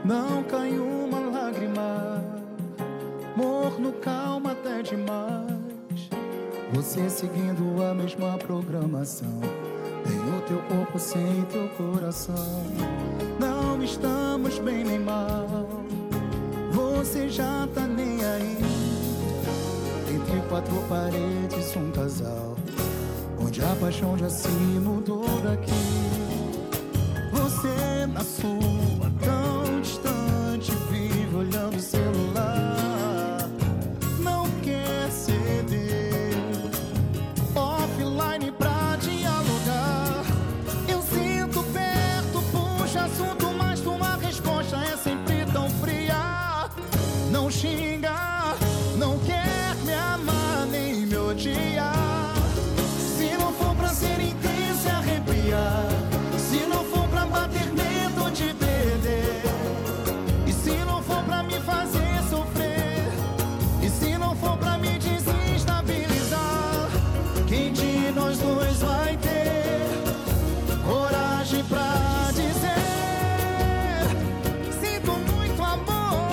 Não cai uma lágrima, morno, calma até demais. Você seguindo a mesma programação, tem o teu corpo sem teu coração. Não estamos bem nem mal, você já tá nem aí. Entre quatro paredes um casal, onde a paixão já se mudou daqui. Você na sua, tão distante, vive olhando o celular. Não quer ceder, offline pra dialogar. Eu sinto perto, puxa assunto, mas tua resposta é sempre tão fria. Não xinga, não quer me amar nem me odiar. Se não for pra ser intenso e arrepiar, se não for pra bater medo de perder, e se não for pra me fazer sofrer, e se não for pra me desestabilizar, quem de nós dois vai ter coragem pra dizer: sinto muito amor?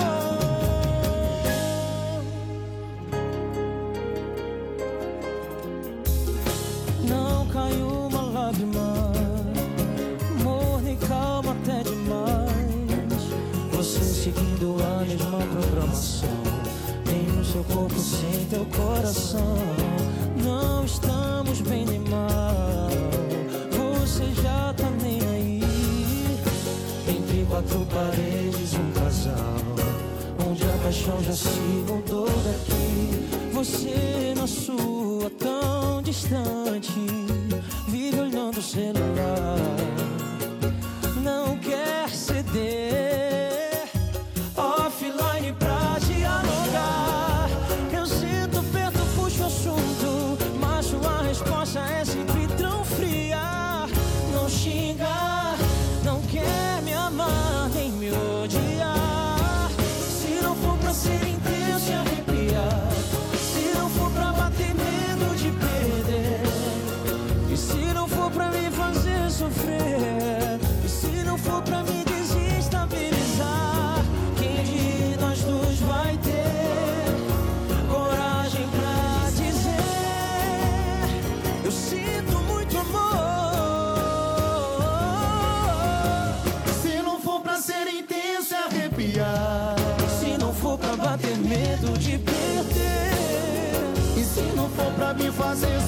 Não caiu uma lágrima, morno e calma até demais. Você seguindo a mesma programação, tem o seu corpo sem teu coração. Não estamos bem nem mal, você já tá nem aí. Entre quatro paredes um casal, onde a paixão já se mudou daqui. Você na sua, tão distante, vive olhando o celular. Não quer ceder, offline pra dialogar. Eu sinto perto, puxo o assunto, mas sua resposta é sempre tão fria. Não xinga, não quer me amar nem me odiar. Se não for pra ser intenso e arrepiar, se não for pra bater medo de perder, e se não for pra me fazer sofrer, e se não for pra me desestabilizar, quem de nós dois vai ter coragem pra dizer: eu sinto muito amor? Se não for pra ser intenso e arrepiar, Se não for pra bater medo de perder, e se não for pra me fazer